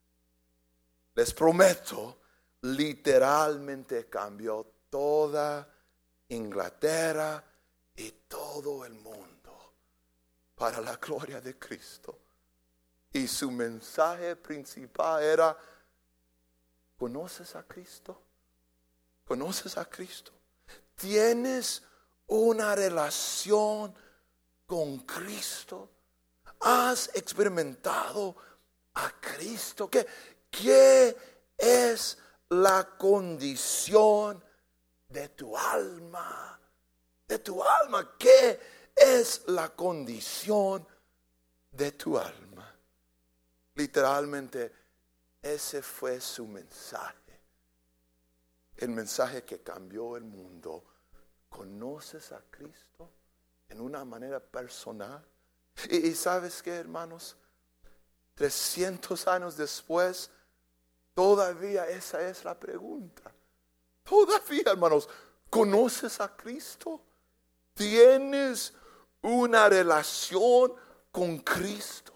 les prometo, literalmente cambió toda Inglaterra y todo el mundo para la gloria de Cristo. Y su mensaje principal era: ¿conoces a Cristo? ¿Conoces a Cristo? ¿Tienes una relación con Cristo? ¿Has experimentado a Cristo? ¿Qué, qué es la condición de tu alma? De tu alma. ¿Qué es la condición de tu alma? Literalmente, ese fue su mensaje. El mensaje que cambió el mundo. ¿Conoces a Cristo en una manera personal? Y, y ¿sabes qué, hermanos? trescientos años después, todavía esa es la pregunta. Todavía, hermanos, ¿conoces a Cristo? ¿Tienes una relación con Cristo?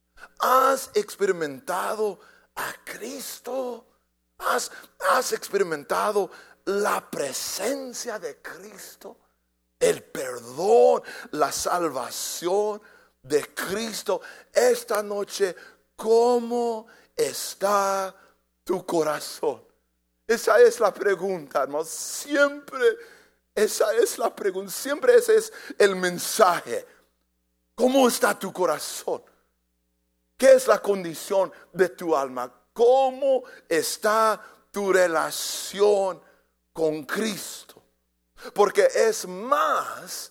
¿Has experimentado a Cristo? ¿Has, has experimentado la presencia de Cristo? El perdón, la salvación de Cristo. Esta noche, ¿cómo está tu corazón? Esa es la pregunta, hermanos. Siempre esa es la pregunta. Siempre ese es el mensaje. ¿Cómo está tu corazón? ¿Qué es la condición de tu alma? ¿Cómo está tu relación con Cristo? Porque es más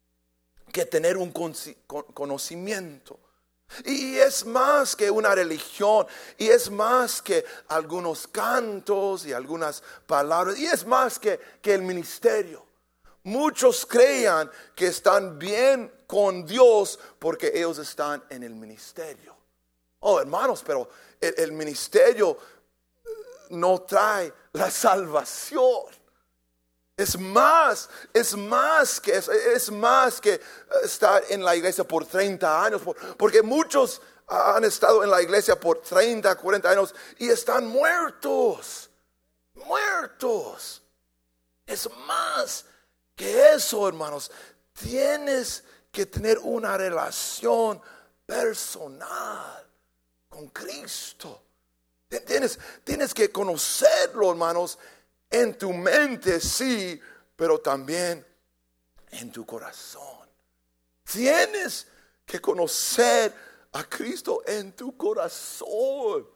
que tener un conocimiento. Y es más que una religión. Y es más que algunos cantos y algunas palabras. Y es más que, que el ministerio. Muchos crean que están bien con Dios porque ellos están en el ministerio. Oh, hermanos, pero el, el ministerio no trae la salvación. Es más, es más que es, es más que estar en la iglesia por treinta años, porque muchos han estado en la iglesia por treinta, cuarenta años y están muertos, muertos. Es más que eso, hermanos. Tienes que tener una relación personal con Cristo. Tienes, tienes que conocerlo, hermanos. En tu mente, sí, pero también en tu corazón. Tienes que conocer a Cristo en tu corazón.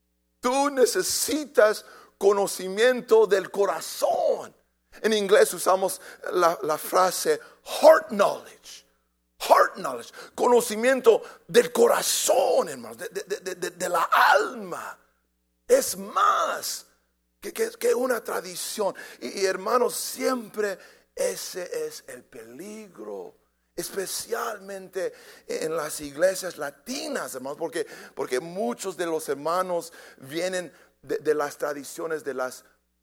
Tú necesitas conocimiento del corazón. En inglés usamos la, la frase heart knowledge. Heart knowledge, conocimiento del corazón, hermanos, de, de, de, de, de la alma. Es más Que, que, que una tradición. Y, y hermanos, siempre ese es el peligro, especialmente en las iglesias latinas, hermanos, porque, porque muchos de los hermanos vienen de, de las tradiciones de las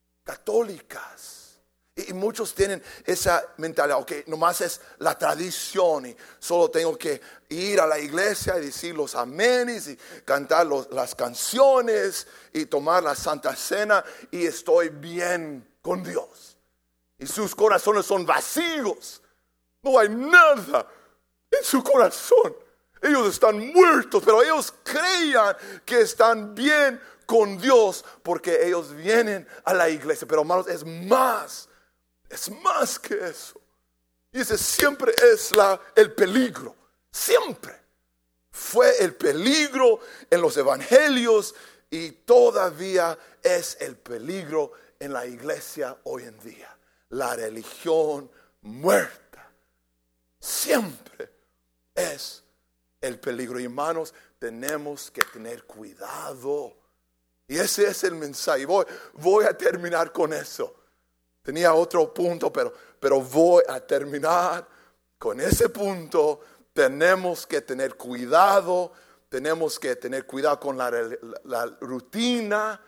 católicas. Y, y muchos tienen esa mentalidad, ok, nomás es la tradición y solo tengo que ir a la iglesia y decir los amenes y cantar los, las canciones y tomar la Santa Cena y estoy bien con Dios. Y sus corazones son vacíos. No hay nada en su corazón. Ellos están muertos, pero ellos creían que están bien con Dios porque ellos vienen a la iglesia. Pero hermanos, es más, es más que eso. Y ese siempre es la, el peligro. Siempre fue el peligro en los evangelios y todavía es el peligro en la iglesia hoy en día. La religión muerta siempre es el peligro. Y hermanos, tenemos que tener cuidado. Y ese es el mensaje. Voy, voy a terminar con eso. Tenía otro punto, pero, pero voy a terminar con ese punto. Tenemos que tener cuidado. Tenemos que tener cuidado con la, la, la rutina,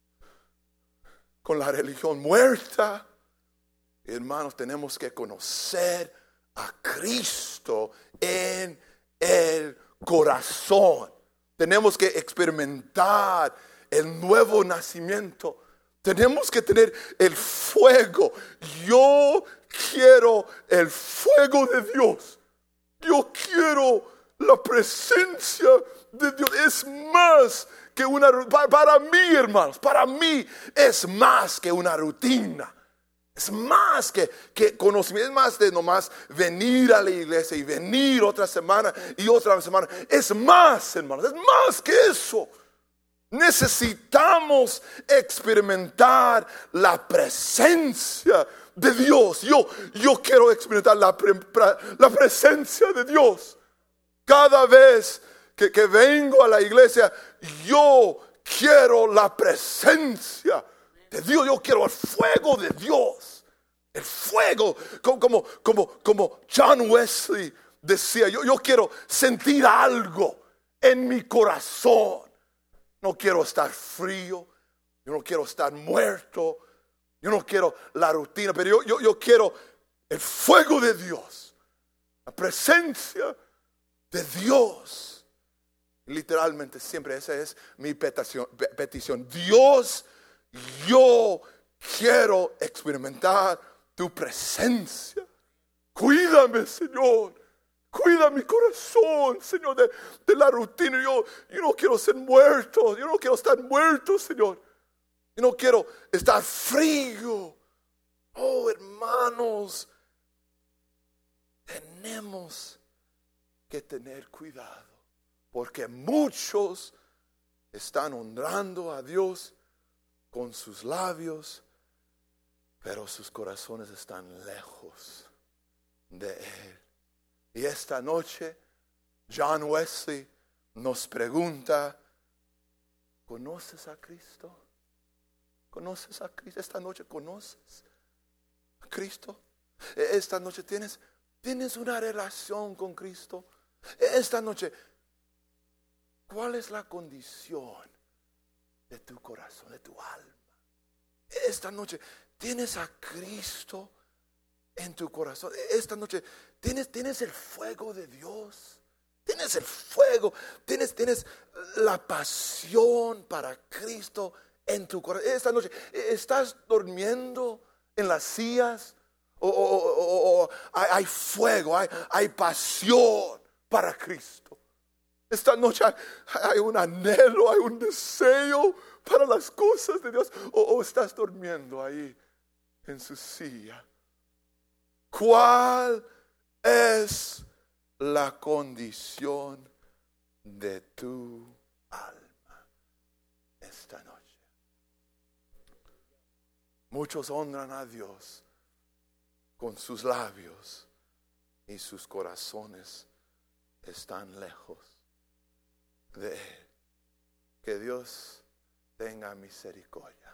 con la religión muerta. Hermanos, tenemos que conocer a Cristo en el corazón. Tenemos que experimentar el nuevo nacimiento. Tenemos que tener el fuego. Yo quiero el fuego de Dios. Yo quiero la presencia de Dios. es más que una rutina. Para mí, hermanos, para mí es más que una rutina. Es más que, que conocimiento, es más de nomás venir a la iglesia y venir otra semana y otra semana. Es más, hermanos, es más que eso. Necesitamos experimentar la presencia de Dios. Yo, yo quiero experimentar la, pre, la presencia de Dios. Cada vez que, que vengo a la iglesia, yo quiero la presencia de Dios. Yo quiero el fuego de Dios. El fuego, como, como, como, como John Wesley decía, yo, yo quiero sentir algo en mi corazón. No quiero estar frío, yo no quiero estar muerto, yo no quiero la rutina, pero yo, yo, yo quiero el fuego de Dios, la presencia de Dios. Literalmente siempre esa es mi petición, petición. Dios, yo quiero experimentar tu presencia. Cuídame, Señor. Cuida mi corazón, Señor, de, de la rutina. Yo, yo no quiero ser muerto. Yo no quiero estar muerto, Señor. Yo no quiero estar frío. Oh, hermanos, tenemos que tener cuidado. Porque muchos están honrando a Dios con sus labios, pero sus corazones están lejos de Él. Y esta noche John Wesley nos pregunta, ¿conoces a Cristo? ¿Conoces a Cristo? Esta noche conoces a Cristo. Esta noche tienes, tienes una relación con Cristo. Esta noche, ¿cuál es la condición de tu corazón, de tu alma? Esta noche tienes a Cristo en tu corazón. Esta noche tienes, tienes el fuego de Dios. Tienes el fuego. Tienes, tienes la pasión para Cristo en tu corazón. Esta noche estás durmiendo en las sillas. O, o, o, o hay, hay fuego, hay, hay pasión para Cristo. Esta noche hay, hay un anhelo, hay un deseo para las cosas de Dios. O, o estás durmiendo ahí en su silla. ¿Cuál es la condición de tu alma esta noche? Muchos honran a Dios con sus labios y sus corazones están lejos de Él. Que Dios tenga misericordia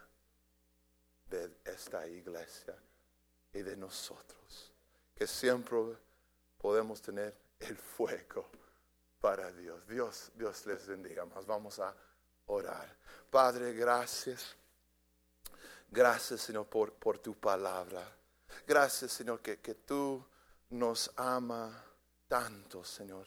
de esta iglesia y de nosotros, que siempre podemos tener el fuego para Dios. Dios, Dios les bendiga más. Vamos a orar. Padre, gracias. Gracias, Señor, por, por tu palabra. Gracias, Señor, que, que tú nos amas tanto, Señor.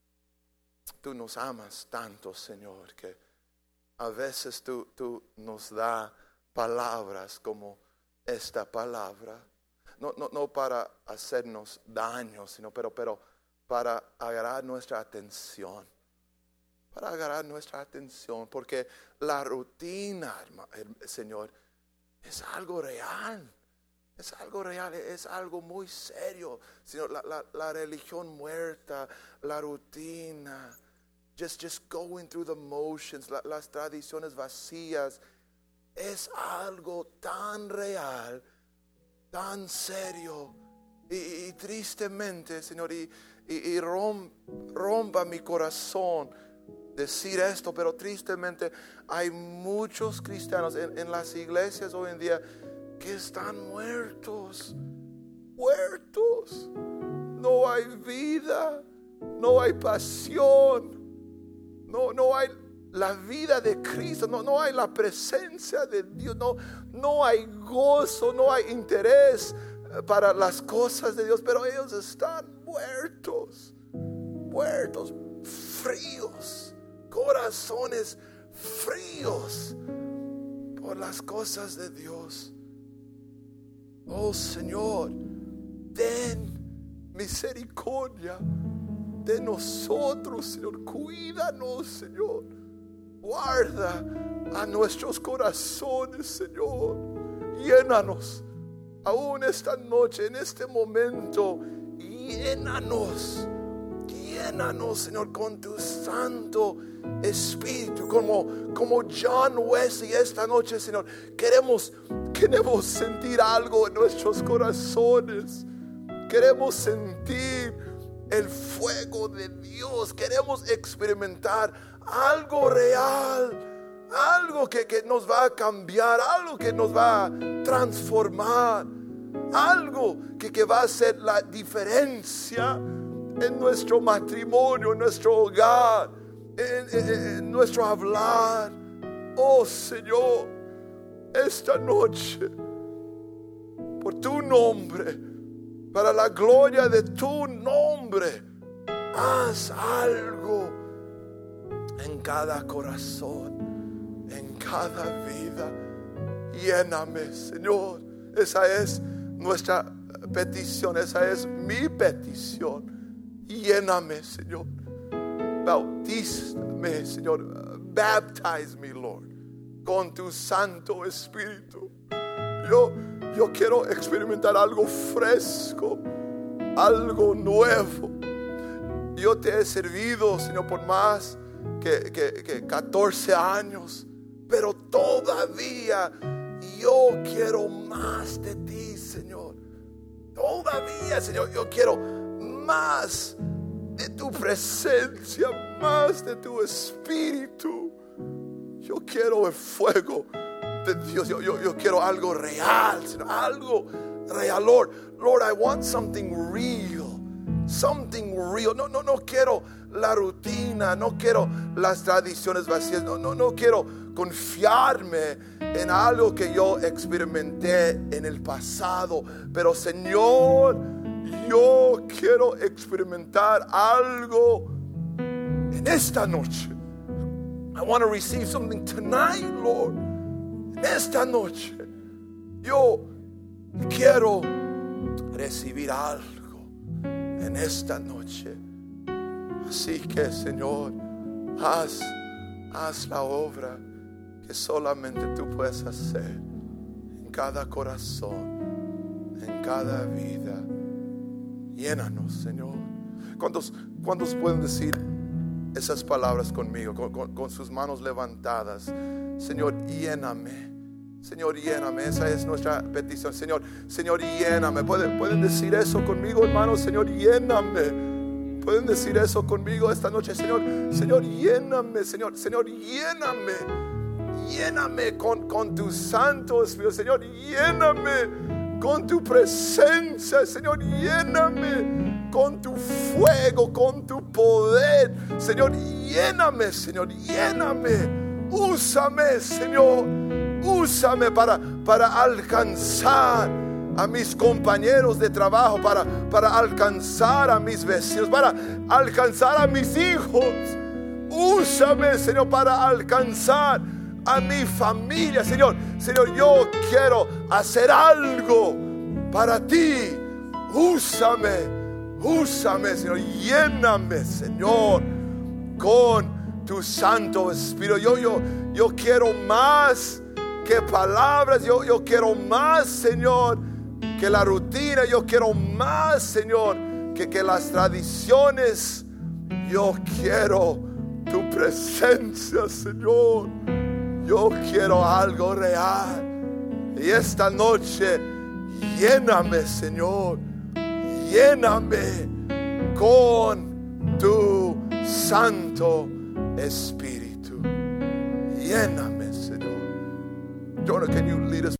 Tú nos amas tanto, Señor, que a veces tú, tú nos das palabras como esta palabra. No, no, no para hacernos daño, sino pero, pero para agarrar nuestra atención. Para agarrar nuestra atención. Porque la rutina, Señor, es algo real. Es algo real, es algo muy serio. Señor, la, la, la religión muerta, la rutina. Just, just going through the motions, la, las tradiciones vacías. Es algo tan real, tan serio y, y tristemente, Señor, y, y, y rom, rompa mi corazón decir esto, pero tristemente hay muchos cristianos en, en las iglesias hoy en día que están muertos, muertos. No hay vida, no hay pasión, no, no hay la vida de Cristo, no, no hay la presencia de Dios, no, no hay gozo, no hay interés para las cosas de Dios, pero ellos están muertos, muertos, fríos, corazones fríos por las cosas de Dios. Oh Señor, ten misericordia de nosotros, Señor. Cuídanos, Señor. Guarda a nuestros corazones, Señor. Llénanos aún esta noche, en este momento. Llénanos, llénanos, Señor, con tu Santo Espíritu, como, como John Wesley esta noche, Señor. Queremos, queremos sentir algo en nuestros corazones. Queremos sentir el fuego de Dios. Queremos experimentar algo real, algo que, que nos va a cambiar, algo que nos va a transformar, algo que, que va a hacer la diferencia en nuestro matrimonio, en nuestro hogar, en, en, en nuestro hablar. Oh Señor, esta noche, por tu nombre, para la gloria de tu nombre, haz algo en cada corazón, en cada vida. Lléname, Señor. Esa es nuestra petición, esa es mi petición. Lléname, Señor. Bautízame, Señor. Baptize me, Lord, con tu Santo Espíritu. Yo, yo quiero experimentar algo fresco, algo nuevo. Yo te he servido, Señor, por más que, que, que catorce años, pero todavía yo quiero más de ti, Señor. Todavía, Señor, yo quiero más de tu presencia, más de tu Espíritu. Yo quiero el fuego de Dios. Yo, yo, yo quiero algo real, Señor, algo real. Lord, Lord, I want something real. Something real. No, no, no quiero la rutina, no quiero las tradiciones vacías, no, no, no quiero confiarme en algo que yo experimenté en el pasado. Pero Señor, yo quiero experimentar algo en esta noche. I want to receive something tonight, Lord. En esta noche yo quiero recibir algo en esta noche. Así que, Señor, haz, haz la obra que solamente tú puedes hacer en cada corazón, en cada vida. Llénanos, Señor. ¿Cuántos, cuántos pueden decir esas palabras conmigo, con, con, con sus manos levantadas? Señor, lléname. Señor, lléname. Esa es nuestra petición. Señor, Señor, lléname. ¿Pueden, pueden decir eso conmigo, hermanos? Señor, lléname. Pueden decir eso conmigo esta noche. Señor, Señor, lléname. Señor, Señor, lléname. Lléname con, con tu Santo Espíritu. Señor, lléname con tu presencia. Señor, lléname con tu fuego, con tu poder. Señor, lléname, Señor, lléname. Úsame, Señor. Úsame para, para alcanzar a mis compañeros de trabajo, para, para alcanzar a mis vecinos, para alcanzar a mis hijos. Úsame, Señor, para alcanzar a mi familia. Señor, Señor, yo quiero hacer algo para ti. Úsame, úsame, Señor. Lléname, Señor, con tu Santo Espíritu. Yo, yo, yo quiero más que palabras. Yo, yo quiero más, Señor, que la rutina. Yo quiero más, Señor, que, que las tradiciones. Yo quiero tu presencia, Señor. Yo quiero algo real. Y esta noche, lléname, Señor. Lléname con tu Santo Espíritu. Lléname, Señor. Jonah, can you lead us?